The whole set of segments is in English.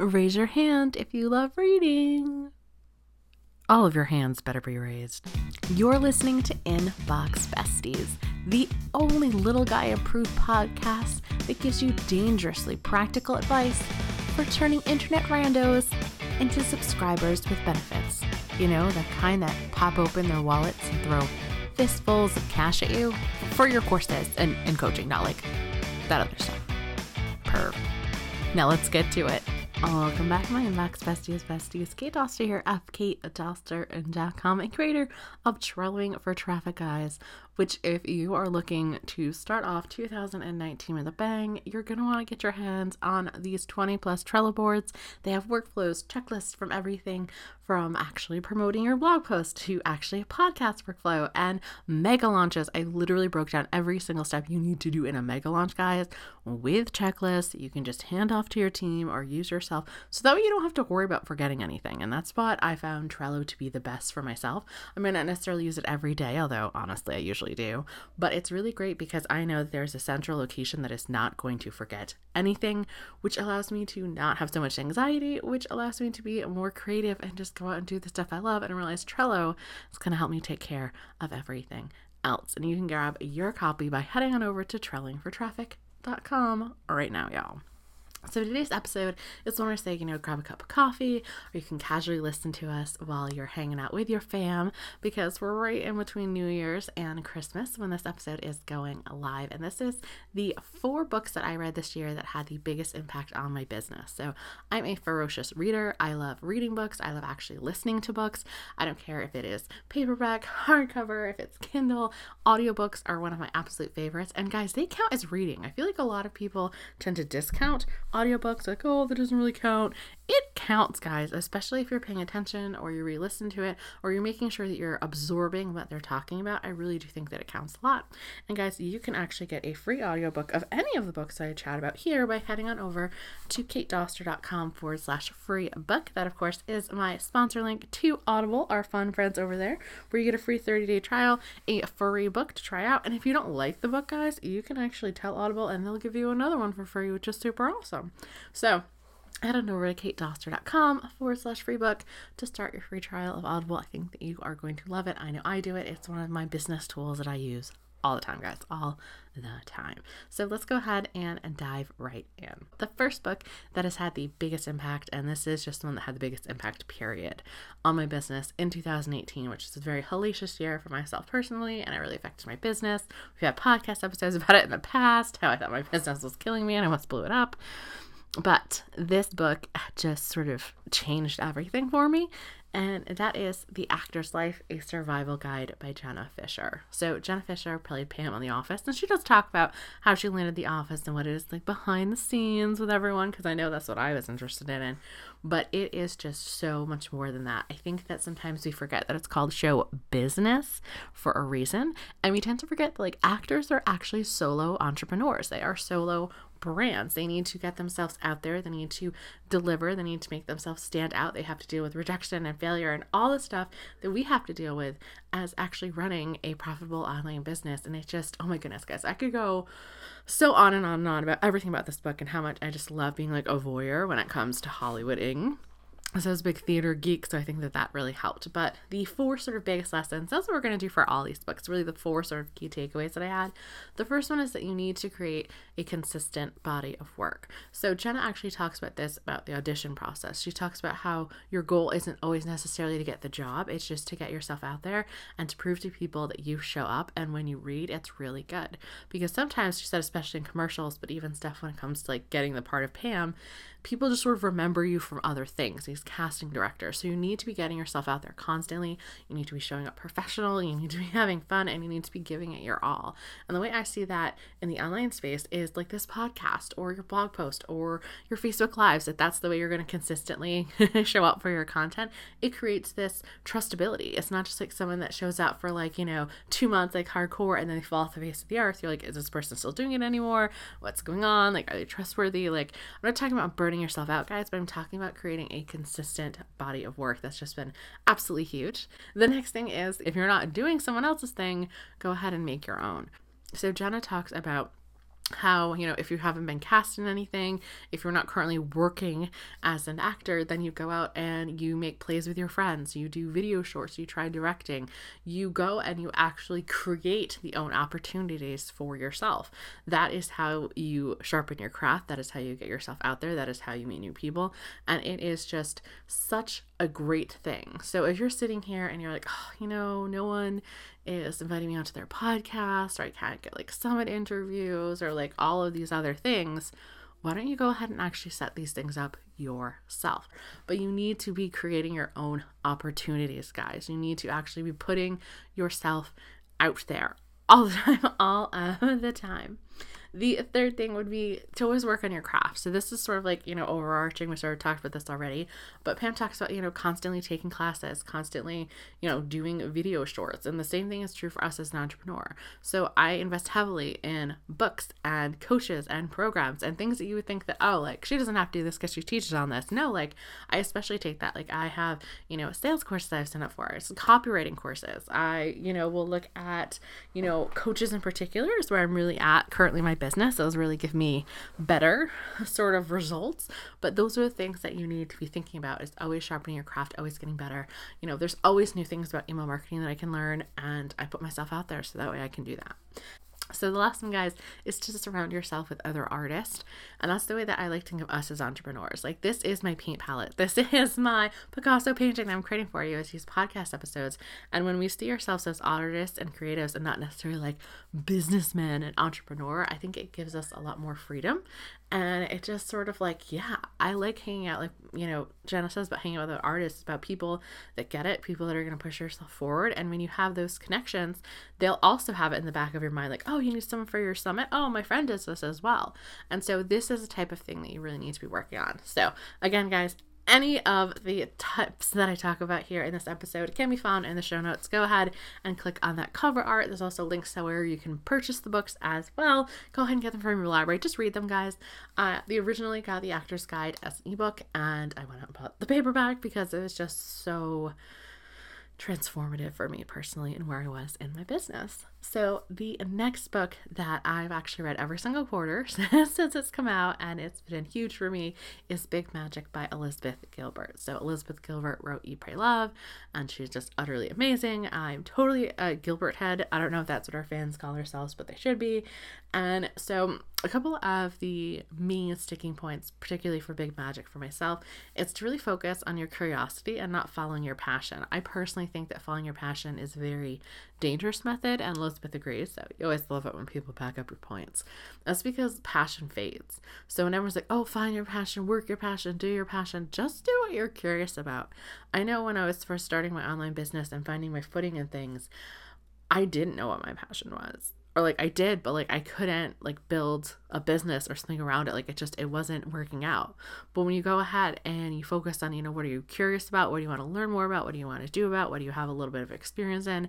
Raise your hand if you love reading. All of your hands better be raised. You're listening to Inbox Besties, the only little guy approved podcast that gives you dangerously practical advice for turning internet randos into subscribers with benefits. You know, the kind that pop open their wallets and throw fistfuls of cash at you for your courses and coaching, not like that other stuff. Perv. Now let's get to it. Welcome back to my Inbox Besties. Kate Doster here, fkatedoster.com, and creator of Trelloing for Traffic Guys, which if you are looking to start off 2019 with a bang, you're going to want to get your hands on these 20 plus Trello boards. They have workflows, checklists from everything from actually promoting your blog post to actually a podcast workflow and mega launches. I literally broke down every single step you need to do in a mega launch, guys, with checklists you can just hand off to your team or use yourself, so that way you don't have to worry about forgetting anything. And that's what I found Trello to be the best for myself. I may not necessarily use it every day, although honestly I usually do, but it's really great because I know that there's a central location that is not going to forget anything, which allows me to not have so much anxiety, which allows me to be more creative and just go out and do the stuff I love and realize Trello is going to help me take care of everything else. And you can grab your copy by heading on over to trellingfortraffic.com right now, y'all. So today's episode is one where I say, grab a cup of coffee, or you can casually listen to us while you're hanging out with your fam, because we're right in between New Year's and Christmas when this episode is going live. And this is the 4 books that I read this year that had the biggest impact on my business. So I'm a ferocious reader. I love reading books. I love actually listening to books. I don't care if it is paperback, hardcover, if it's Kindle. Audiobooks are one of my absolute favorites. And guys, they count as reading. I feel like a lot of people tend to discount audiobooks, like, oh, that doesn't really count. It counts, guys, especially if you're paying attention or you re-listen to it or you're making sure that you're absorbing what they're talking about. I really do think that it counts a lot. And guys, you can actually get a free audiobook of any of the books I chat about here by heading on over to katedoster.com/free book. That, of course, is my sponsor link to Audible, our fun friends over there, where you get a free 30-day trial, a free book to try out. And if you don't like the book, guys, you can actually tell Audible and they'll give you another one for free, which is super awesome. So head on over to katedoster.com/free book to start your free trial of Audible. I think that you are going to love it. I know I do it. It's one of my business tools that I use all the time, guys, all the time. So let's go ahead and dive right in. The first book that has had the biggest impact, and this is just the one that had the biggest impact, period, on my business in 2018, which is a very hellacious year for myself personally, and it really affected my business. We've had podcast episodes about it in the past, how I thought my business was killing me and I almost blew it up. But this book just sort of changed everything for me, and that is The Actor's Life, A Survival Guide by Jenna Fischer. So Jenna Fischer played Pam on The Office, and she does talk about how she landed The Office and what it is like behind the scenes with everyone, because I know that's what I was interested in. But it is just so much more than that. I think that sometimes we forget that it's called show business for a reason, and we tend to forget that actors are actually solo entrepreneurs. They are solo brands. They need to get themselves out there. They need to deliver. They need to make themselves stand out. They have to deal with rejection and failure and all the stuff that we have to deal with as actually running a profitable online business. And it's just, oh my goodness, guys, I could go so on and on and on about everything about this book and how much I just love being a voyeur when it comes to Hollywooding. So I was a big theater geek, so I think that really helped. But the 4 sort of biggest lessons, that's what we're going to do for all these books, really the 4 sort of key takeaways that I had. The first one is that you need to create a consistent body of work. So Jenna actually talks about this, about the audition process. She talks about how your goal isn't always necessarily to get the job. It's just to get yourself out there and to prove to people that you show up. And when you read, it's really good. Because sometimes, she said, especially in commercials, but even stuff when it comes to getting the part of Pam, people just sort of remember you from other things, these casting directors. So you need to be getting yourself out there constantly. You need to be showing up professional. You need to be having fun, and you need to be giving it your all. And the way I see that in the online space is this podcast or your blog post or your Facebook Lives, if that's the way you're going to consistently show up for your content, it creates this trustability. It's not just someone that shows up for 2 months, hardcore, and then they fall off the face of the earth. You're is this person still doing it anymore? What's going on? Are they trustworthy? I'm not talking about burning yourself out, guys, but I'm talking about creating a consistent body of work. That's just been absolutely huge. The next thing is, if you're not doing someone else's thing, go ahead and make your own. So Jenna talks about how, if you haven't been cast in anything, if you're not currently working as an actor, then you go out and you make plays with your friends, you do video shorts, you try directing, you go and you actually create the own opportunities for yourself. That is how you sharpen your craft. That is how you get yourself out there. That is how you meet new people. And it is just such a great thing. So if you're sitting here and you're like, no one is inviting me onto their podcast, or I can't get like summit interviews or like all of these other things, why don't you go ahead and actually set these things up yourself? But you need to be creating your own opportunities, guys. You need to actually be putting yourself out there all the time, all of the time. The third thing would be to always work on your craft. So this is sort of like, overarching. We sort of talked about this already, but Pam talks about, constantly taking classes, constantly, doing video shorts. And the same thing is true for us as an entrepreneur. So I invest heavily in books and coaches and programs and things that you would think that, she doesn't have to do this because she teaches on this. No, I especially take that. I have, sales courses I've signed up for, some copywriting courses. I, will look at, coaches in particular is where I'm really at currently. My business, those really give me better sort of results. But those are the things that you need to be thinking about, is always sharpening your craft, always getting better. There's always new things about email marketing that I can learn, and I put myself out there so that way I can do that. So the last one, guys, is to surround yourself with other artists. And that's the way that I like to think of us as entrepreneurs. This is my paint palette. This is my Picasso painting that I'm creating for you, as these podcast episodes. And when we see ourselves as artists and creatives and not necessarily businessmen and entrepreneur, I think it gives us a lot more freedom. And it just sort of I like hanging out, Jenna says, about hanging out with artists, about people that get it, people that are going to push yourself forward. And when you have those connections, they'll also have it in the back of your mind, you need someone for your summit. Oh, my friend does this as well. And so this is the type of thing that you really need to be working on. So again, guys, any of the tips that I talk about here in this episode can be found in the show notes. Go ahead and click on that cover art. There's also links to where you can purchase the books as well. Go ahead and get them from your library. Just read them, guys. They originally got the Actor's Guide as an ebook, and I went out and bought the paperback because it was just so transformative for me personally and where I was in my business. So the next book that I've actually read every single quarter since it's come out, and it's been huge for me, is Big Magic by Elizabeth Gilbert. So Elizabeth Gilbert wrote Eat, Pray, Love, and she's just utterly amazing. I'm totally a Gilbert head. I don't know if that's what our fans call ourselves, but they should be. And so a couple of the main sticking points, particularly for Big Magic for myself, is to really focus on your curiosity and not following your passion. I personally think that following your passion is a very dangerous method, and Elizabeth agrees. So you always love it when people back up your points. That's because passion fades. So when everyone's like, oh, find your passion, work your passion, do your passion, just do what you're curious about. I know when I was first starting my online business and finding my footing in things, I didn't know what my passion was. Or I did, but I couldn't build a business or something around it. It wasn't working out. But when you go ahead and you focus on, what are you curious about? What do you want to learn more about? What do you want to do about? What do you have a little bit of experience in?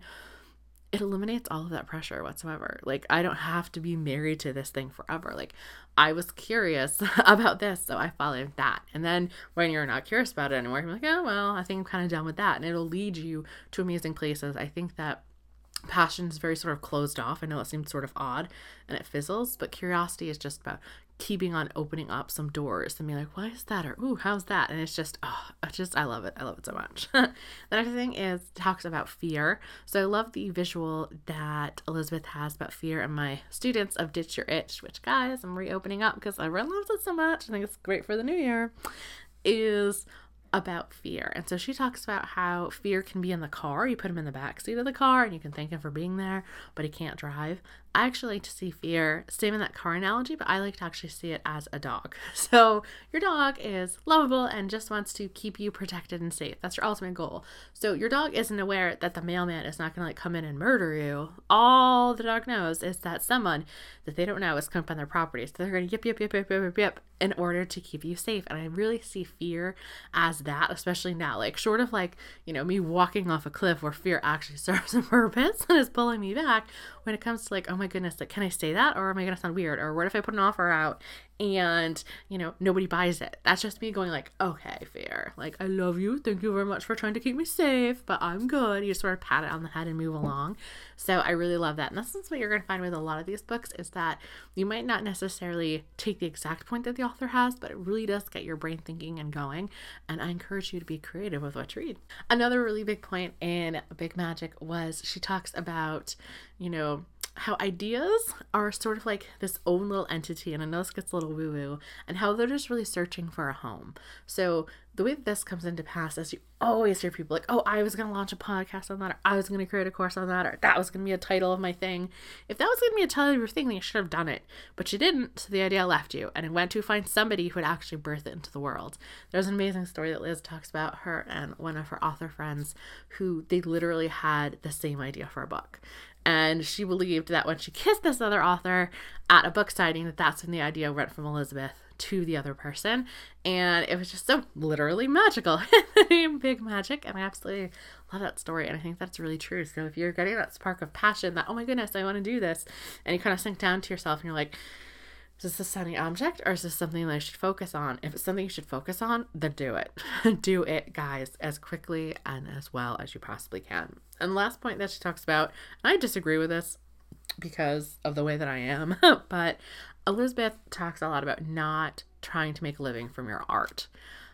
It eliminates all of that pressure whatsoever. I don't have to be married to this thing forever. I was curious about this, so I followed that. And then when you're not curious about it anymore, you're like, oh, well, I think I'm kind of done with that. And it'll lead you to amazing places. I think that passion is very sort of closed off. I know it seems sort of odd and it fizzles, but curiosity is just about keeping on opening up some doors and being like, why is that? Or, ooh, how's that? And it's just, I love it. I love it so much. The next thing is talks about fear. So I love the visual that Elizabeth has about fear, and my students of Ditch Your Itch, which, guys, I'm reopening up because everyone loves it so much. I think it's great for the new year, is about fear. And so she talks about how fear can be in the car. You put him in the back seat of the car and you can thank him for being there, but he can't drive. I actually like to see fear, same in that car analogy, but I like to actually see it as a dog. So your dog is lovable and just wants to keep you protected and safe. That's your ultimate goal. So your dog isn't aware that the mailman is not going to come in and murder you. All the dog knows is that someone that they don't know is coming up on their property. So they're going to yip in order to keep you safe. And I really see fear as that, especially now, short of me walking off a cliff where fear actually serves a purpose and is pulling me back. When it comes to oh my goodness, can I say that, or am I going to sound weird, or what if I put an offer out and, nobody buys it. That's just me going like, okay, fair. Like, I love you. Thank you very much for trying to keep me safe, but I'm good. You sort of pat it on the head and move along. So I really love that. And that's what you're going to find with a lot of these books, is that you might not necessarily take the exact point that the author has, but it really does get your brain thinking and going. And I encourage you to be creative with what you read. Another really big point in Big Magic was she talks about, how ideas are sort of like this own little entity, and I know this gets a little woo-woo, and how they're just really searching for a home. So the way that this comes into pass is you always hear people like, oh, I was going to launch a podcast on that, or I was going to create a course on that, or that was going to be a title of my thing. If that was going to be a title of your thing, then you should have done it. But you didn't, so the idea left you, and it went to find somebody who would actually birth it into the world. There's an amazing story that Liz talks about, her and one of her author friends, who they literally had the same idea for a book. And she believed that when she kissed this other author at a book signing, that's when the idea went from Elizabeth to the other person. And it was just so literally magical. Big Magic. And I absolutely love that story. And I think that's really true. So if you're getting that spark of passion that, oh my goodness, I want to do this, and you kind of sink down to yourself and you're like, is this a shiny object, or is this something that I should focus on? If it's something you should focus on, then do it. Do it, guys, as quickly and as well as you possibly can. And the last point that she talks about, and I disagree with this because of the way that I am, but Elizabeth talks a lot about not trying to make a living from your art.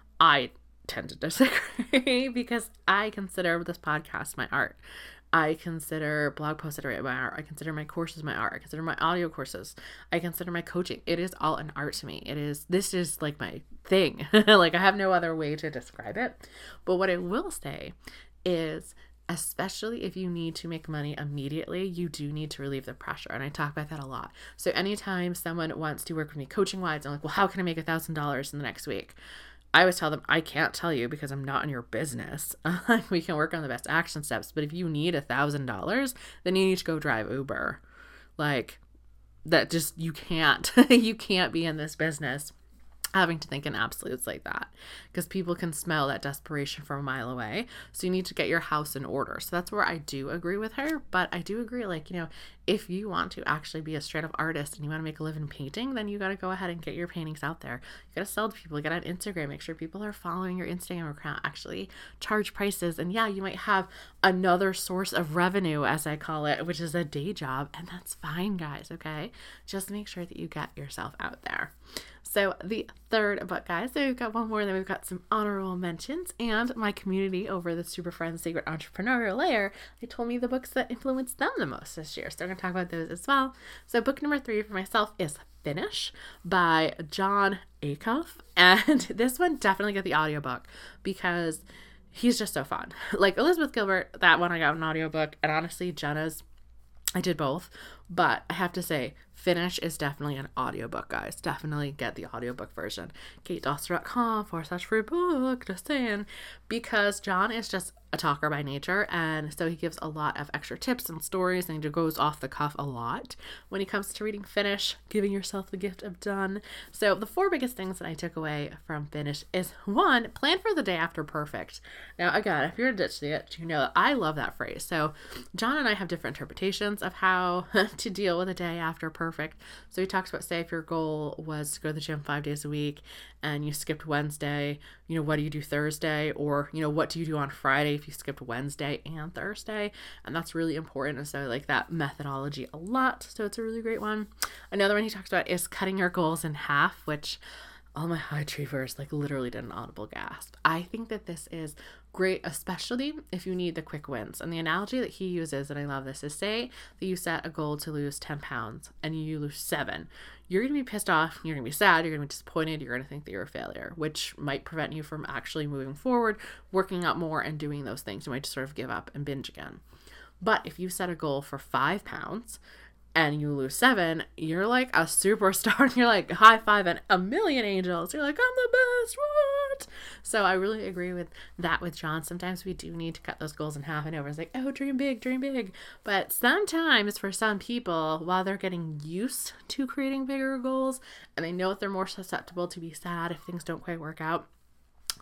I tend to disagree because I consider this podcast my art. I consider blog posts that I write my art. I consider my courses my art. I consider my audio courses. I consider my coaching. It is all an art to me. This is like my thing. Like, I have no other way to describe it. But what I will say is, especially if you need to make money immediately, you do need to relieve the pressure. And I talk about that a lot. So anytime someone wants to work with me coaching wise, I'm like, well, how can I make $1,000 in the next week? I always tell them, I can't tell you because I'm not in your business. We can work on the best action steps, but if you need $1,000, then you need to go drive Uber. Like, that just, you can't be in this business having to think in absolutes like that, because people can smell that desperation from a mile away. So you need to get your house in order. So that's where I do agree with her. But I do agree, like, if you want to actually be a straight up artist and you want to make a living painting, then you got to go ahead and get your paintings out there. You got to sell to people, get on Instagram, make sure people are following your Instagram account, actually charge prices. And yeah, you might have another source of revenue, as I call it, which is a day job. And that's fine, guys. Okay. Just make sure that you get yourself out there. So the third book, guys, so we've got one more, then we've got some honorable mentions, and my community over the Super Friends Secret Entrepreneurial Layer, they told me the books that influenced them the most this year. So I'm going to talk about those as well. So book number 3 for myself is Finish by Jon Acuff. And this one, definitely get the audiobook because he's just so fun. Like Elizabeth Gilbert, that one I got an audiobook, and honestly, Jenna's, I did both, but I have to say, Finish is definitely an audiobook, guys. Definitely get the audiobook version. katedoster.com/free book, just saying, because Jon is just a talker by nature, and so he gives a lot of extra tips and stories, and he goes off the cuff a lot when it comes to reading Finish, giving yourself the gift of done. So the 4 biggest things that I took away from Finish is 1, plan for the day after perfect. Now, again, if you're a ditch the itch, you know that I love that phrase. So Jon and I have different interpretations of how to deal with a day after perfect. So he talks about, say, if your goal was to go to the gym 5 days a week and you skipped Wednesday, what do you do Thursday? Or, what do you do on Friday if you skipped Wednesday and Thursday? And that's really important. And so I like that methodology a lot. So it's a really great one. Another one he talks about is cutting your goals in half, which all my high achievers literally did an audible gasp. I think that this is great, especially if you need the quick wins. And the analogy that he uses, and I love this, is say that you set a goal to lose 10 pounds and you lose 7. You're going to be pissed off, you're going to be sad, you're going to be disappointed, you're going to think that you're a failure, which might prevent you from actually moving forward, working out more, and doing those things. You might just sort of give up and binge again. But if you set a goal for 5 pounds and you lose 7, you're like a superstar, and you're like high five and a million angels. You're like, I'm the best, what? So I really agree with that with Jon. Sometimes we do need to cut those goals in half. I know everyone's like, oh, dream big, dream big. But sometimes for some people, while they're getting used to creating bigger goals, and they know that they're more susceptible to be sad if things don't quite work out,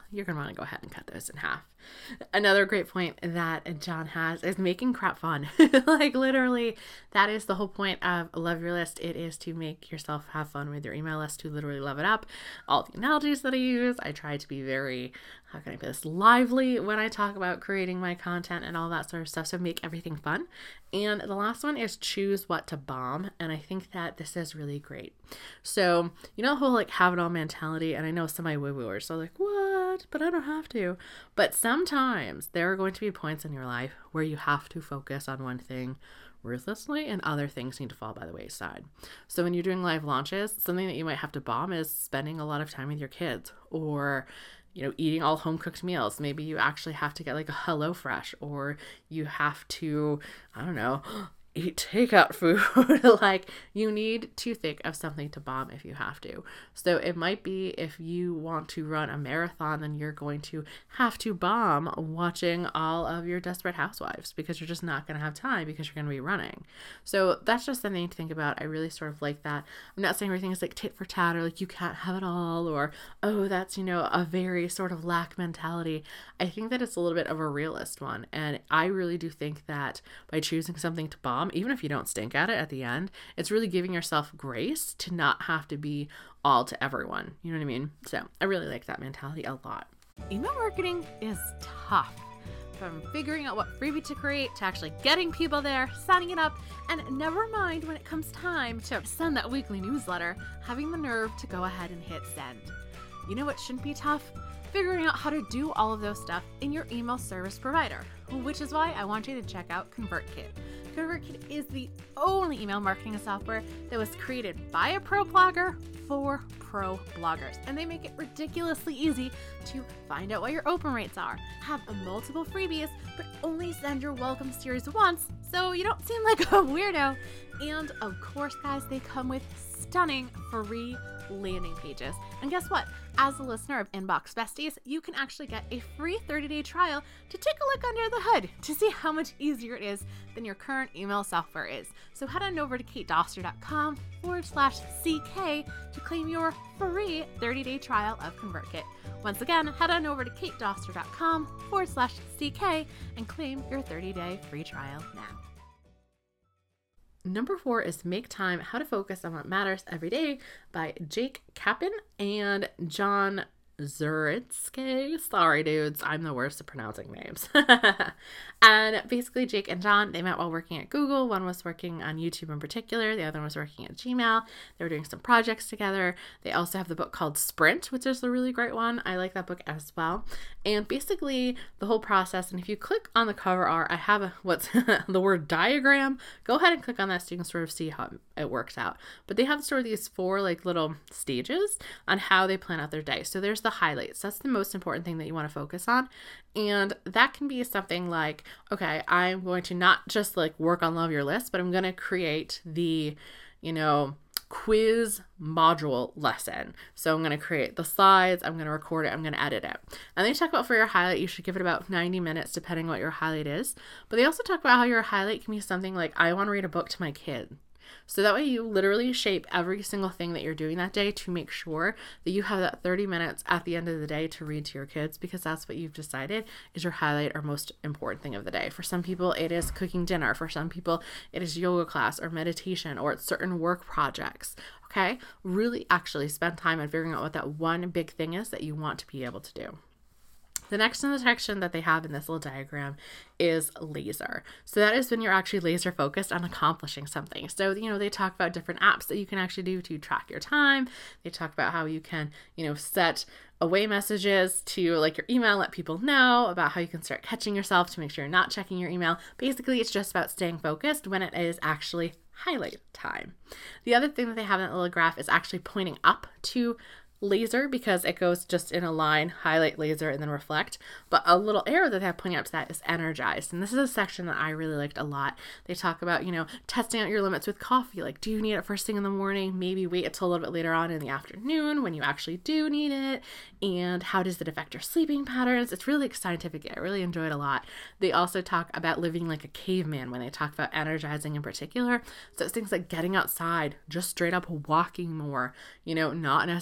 you're going to want to go ahead and cut those in half. Another great point that John has is making crap fun. Like literally, that is the whole point of Love Your List. It is to make yourself have fun with your email list, to literally love it up. All the analogies that I use, I try to be very, how can I put this, lively when I talk about creating my content and all that sort of stuff. So make everything fun. And the last one is choose what to bomb. And I think that this is really great. So, you know, the whole like have it all mentality. And I know some of my woo-wooers are like, what? But I don't have to. But sometimes there are going to be points in your life where you have to focus on one thing ruthlessly and other things need to fall by the wayside. So when you're doing live launches, something that you might have to bomb is spending a lot of time with your kids, or eating all home cooked meals. Maybe you actually have to get like a HelloFresh, or you have to, I don't know, eat takeout food. Like you need to think of something to bomb if you have to. So it might be if you want to run a marathon, then you're going to have to bomb watching all of your Desperate Housewives because you're just not going to have time because you're going to be running. So that's just something to think about. I really sort of like that. I'm not saying everything is like tit for tat or like you can't have it all, or, oh, that's, a very sort of lack mentality. I think that it's a little bit of a realist one. And I really do think that by choosing something to bomb, even if you don't stink at it at the end, it's really giving yourself grace to not have to be all to everyone. You know what I mean? So I really like that mentality a lot. Email marketing is tough. From figuring out what freebie to create to actually getting people there, signing it up, and never mind when it comes time to send that weekly newsletter, having the nerve to go ahead and hit send. You know what shouldn't be tough? Figuring out how to do all of those stuff in your email service provider, which is why I want you to check out ConvertKit. ConvertKit is the only email marketing software that was created by a pro blogger for pro bloggers, and they make it ridiculously easy to find out what your open rates are, have multiple freebies, but only send your welcome series once so you don't seem like a weirdo. And of course, guys, they come with stunning free landing pages. And guess what? As a listener of Inbox Besties, you can actually get a free 30-day trial to take a look under the hood to see how much easier it is than your current email software is. So head on over to katedoster.com/CK to claim your free 30-day trial of ConvertKit. Once again, head on over to katedoster.com/CK and claim your 30-day free trial now. Number 4 is Make Time, How to Focus on What Matters Every Day by Jake Kappen and John Zuritsky. Sorry, dudes. I'm the worst at pronouncing names. And basically, Jake and John, they met while working at Google. One was working on YouTube in particular. The other one was working at Gmail. They were doing some projects together. They also have the book called Sprint, which is a really great one. I like that book as well. And basically, the whole process, and if you click on the cover art, I have what's the word diagram. Go ahead and click on that so you can sort of see how it works out. But they have sort of these 4 like little stages on how they plan out their day. So there's the highlights. That's the most important thing that you want to focus on. And that can be something like, okay, I'm going to not just like work on Love Your List, but I'm going to create the, quiz module lesson. So I'm going to create the slides, I'm going to record it, I'm going to edit it. And they talk about for your highlight, you should give it about 90 minutes depending what your highlight is. But they also talk about how your highlight can be something like, I want to read a book to my kid. So that way you literally shape every single thing that you're doing that day to make sure that you have that 30 minutes at the end of the day to read to your kids, because that's what you've decided is your highlight or most important thing of the day. For some people, it is cooking dinner. For some people, it is yoga class or meditation, or it's certain work projects. Okay? Really actually spend time on figuring out what that one big thing is that you want to be able to do. The next in the section that they have in this little diagram is laser. So that is when you're actually laser focused on accomplishing something. So, they talk about different apps that you can actually do to track your time. They talk about how you can, set away messages to like your email, let people know about how you can start catching yourself to make sure you're not checking your email. Basically, it's just about staying focused when it is actually highlight time. The other thing that they have in that little graph is actually pointing up to laser, because it goes just in a line, highlight, laser, and then reflect. But a little arrow that they have pointing up to that is energized. And this is a section that I really liked a lot. They talk about, testing out your limits with coffee. Like, do you need it first thing in the morning? Maybe wait until a little bit later on in the afternoon when you actually do need it. And how does it affect your sleeping patterns? It's really scientific. I really enjoyed it a lot. They also talk about living like a caveman when they talk about energizing in particular. So it's things like getting outside, just straight up walking more, not necessarily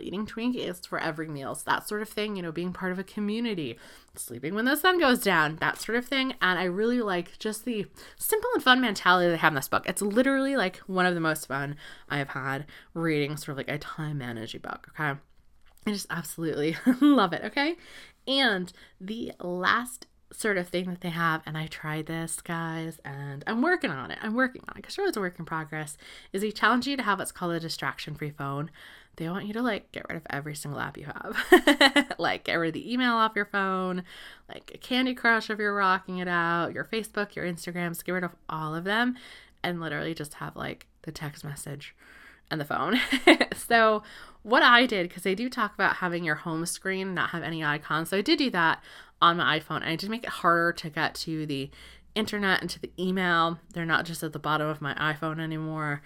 eating Twinkies for every meal. So that sort of thing, you know, being part of a community, sleeping when the sun goes down, that sort of thing. And I really like just the simple and fun mentality they have in this book. It's literally like one of the most fun I have had reading sort of like a time managing book. Okay. I just absolutely love it. Okay. And the last sort of thing that they have, and I tried this, guys, and I'm working on it because sure, it's a work in progress, is they challenge you to have what's called a distraction-free phone. They want you to like get rid of every single app you have. Like get rid of the email off your phone, like a Candy Crush if you're rocking it out, your Facebook, your Instagrams, get rid of all of them and literally just have like the text message and the phone. So what I did, because they do talk about having your home screen not have any icons, so I did do that on my iPhone, and I did make it harder to get to the internet and to the email. They're not just at the bottom of my iPhone anymore.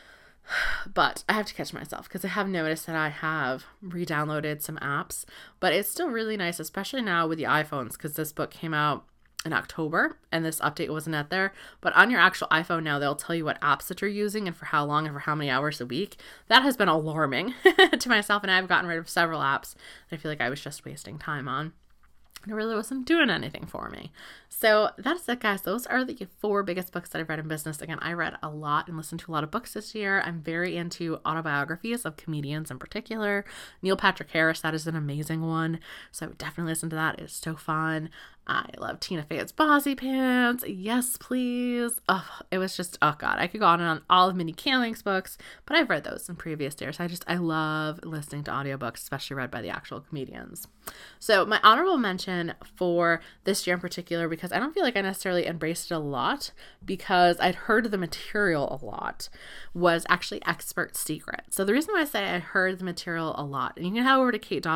But I have to catch myself because I have noticed that I have re-downloaded some apps, but it's still really nice, especially now with the iPhones, because this book came out in October and this update wasn't out there. But on your actual iPhone now, they'll tell you what apps that you're using and for how long and for how many hours a week. That has been alarming to myself, and I've gotten rid of several apps that I feel like I was just wasting time on. It really wasn't doing anything for me. So that's it, guys. Those are the 4 biggest books that I've read in business. Again, I read a lot and listened to a lot of books this year. I'm very into autobiographies of comedians in particular. Neil Patrick Harris, that is an amazing one. So I would definitely listen to that. It's so fun. I love Tina Fey's Bossy Pants. Yes, please. Oh, it was just, oh God, I could go on and on. All of Mindy Kaling's books, but I've read those in previous years. I love listening to audiobooks, especially read by the actual comedians. So my honorable mention for this year in particular, because I don't feel like I necessarily embraced it a lot because I'd heard the material a lot, was actually Expert Secret. So the reason why I say I heard the material a lot, and you can head over to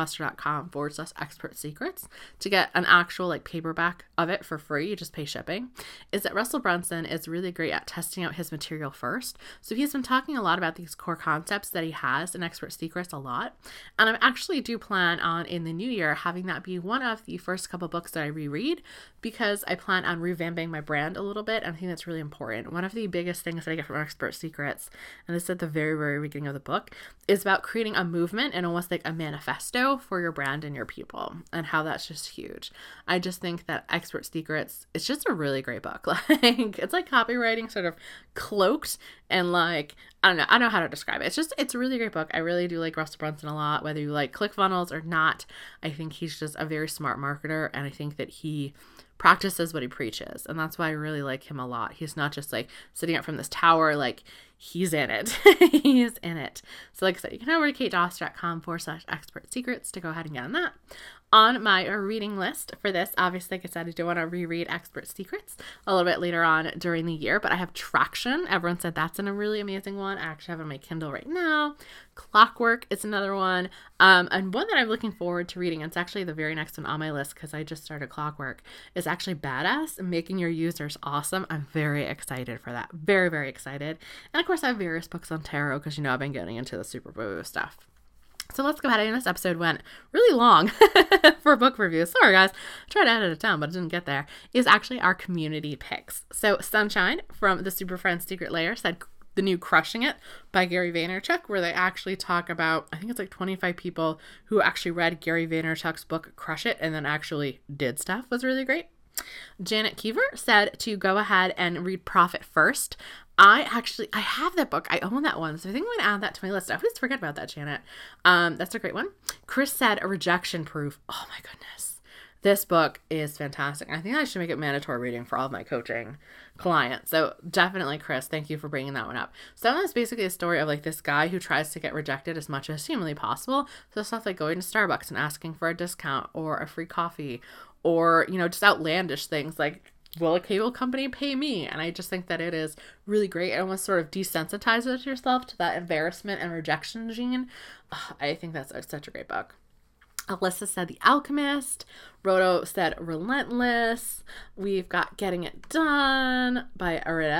katedoster.com/expert secrets to get an actual like paperback of it for free, you just pay shipping, is that Russell Brunson is really great at testing out his material first. So he's been talking a lot about these core concepts that he has in Expert Secrets a lot. And I actually do plan on in the new year having that be one of the first couple books that I reread, because I plan on revamping my brand a little bit, and I think that's really important. One of the biggest things that I get from Expert Secrets, and this is at the very, very beginning of the book, is about creating a movement and almost like a manifesto for your brand and your people, and how that's just huge. I just think that Expert Secrets, it's just a really great book. Like, it's like copywriting sort of cloaked, and like, I don't know how to describe it. It's a really great book. I really do like Russell Brunson a lot, whether you like ClickFunnels or not. I think he's just a very smart marketer, and I think that he practices what he preaches, and that's why I really like him a lot. He's not just like sitting up from this tower, like he's in it. He's in it. So like I said, you can head over to katedoster.com/expert secrets to go ahead and get on that. On my reading list for this, obviously, like I said, I do want to reread Expert Secrets a little bit later on during the year, but I have Traction. Everyone said that's a really amazing one. I actually have it on my Kindle right now. Clockwork is another one. And one that I'm looking forward to reading, it's actually the very next one on my list because I just started Clockwork, is actually Badass, Making Your Users Awesome. I'm very excited for that. Very, very excited. And of course, I have various books on tarot because, you know, I've been getting into the super woo stuff. So let's go ahead. And this episode went really long for book reviews. Sorry, guys. I tried to edit it down, but it didn't get there. Is actually our community picks. So Sunshine from the Super Friends Secret Lair said the new Crushing It by Gary Vaynerchuk, where they actually talk about, I think it's like 25 people who actually read Gary Vaynerchuk's book, Crush It, and then actually did stuff, was really great. Janet Kiever said to go ahead and read Profit First. I have that book. I own that one. So I think I'm going to add that to my list. I always forget about that, Janet. That's a great one. Chris said Rejection Proof. Oh my goodness. This book is fantastic. I think I should make it mandatory reading for all of my coaching clients. So definitely, Chris, thank you for bringing that one up. So that was basically a story of like this guy who tries to get rejected as much as humanly possible. So stuff like going to Starbucks and asking for a discount or a free coffee, or, you know, just outlandish things like, will a cable company pay me? And I just think that it is really great. It almost sort of desensitizes yourself to that embarrassment and rejection gene. I think that's such a great book. Alyssa said The Alchemist. Roto said Relentless. We've got Getting It Done by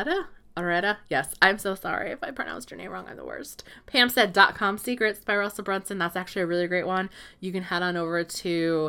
Areta. Yes, I'm so sorry if I pronounced your name wrong. I'm the worst. Pam said .com Secrets by Russell Brunson. That's actually a really great one. You can head on over to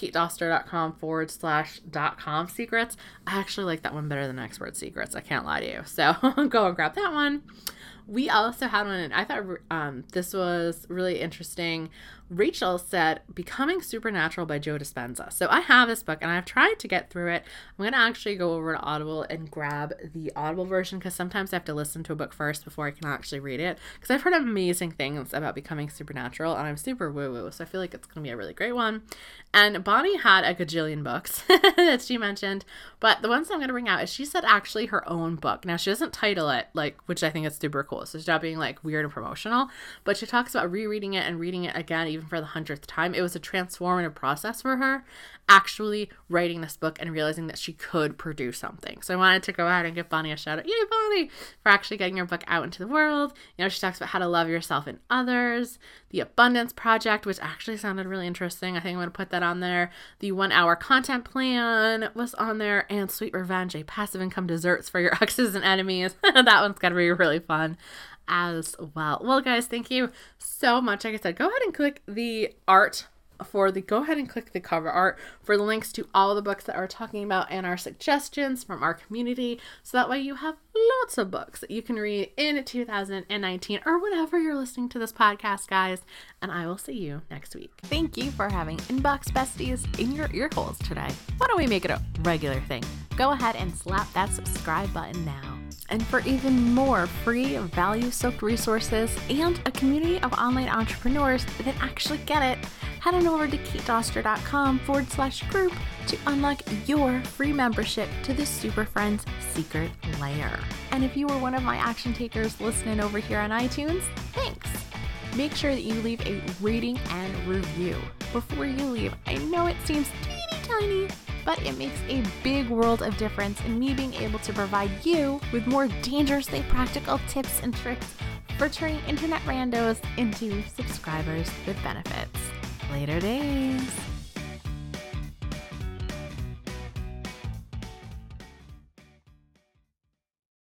katedoster.com/.com Secrets. I actually like that one better than Expert Secrets. I can't lie to you. So go and grab that one. We also had one, and I thought this was really interesting. Rachel said, Becoming Supernatural by Joe Dispenza. So I have this book, and I've tried to get through it. I'm going to actually go over to Audible and grab the Audible version, because sometimes I have to listen to a book first before I can actually read it, because I've heard amazing things about Becoming Supernatural, and I'm super woo-woo, so I feel like it's going to be a really great one. And Bonnie had a gajillion books that she mentioned, but the ones I'm going to bring out is she said actually her own book. Now, she doesn't title it, which I think is super cool, so she's not being weird and promotional, but she talks about rereading it and reading it again, even for the 100th time. It was a transformative process for her, actually writing this book and realizing that she could produce something. So I wanted to go ahead and give Bonnie a shout out. Yay, Bonnie, for actually getting your book out into the world. She talks about how to love yourself and others. The Abundance Project, which actually sounded really interesting. I think I'm going to put that on there. The 1 Hour Content Plan was on there, and Sweet Revenge, a passive income desserts for your exes and enemies. That one's going to be really fun as well. Well, guys, thank you so much. Like I said, go ahead and click the cover art for the links to all the books that we're talking about and our suggestions from our community, so that way you have lots of books that you can read in 2019 or whenever you're listening to this podcast, guys. And I will see you next week. Thank you for having Inbox Besties in your ear holes today. Why don't we make it a regular thing? Go ahead and slap that subscribe button now. And for even more free, value-soaked resources and a community of online entrepreneurs that actually get it, head on over to katedoster.com/group to unlock your free membership to the Super Friends Secret Lair. And if you were one of my action takers listening over here on iTunes, thanks. Make sure that you leave a rating and review. Before you leave, I know it seems teeny tiny, but it makes a big world of difference in me being able to provide you with more dangerously practical tips and tricks for turning internet randos into subscribers with benefits. Later days.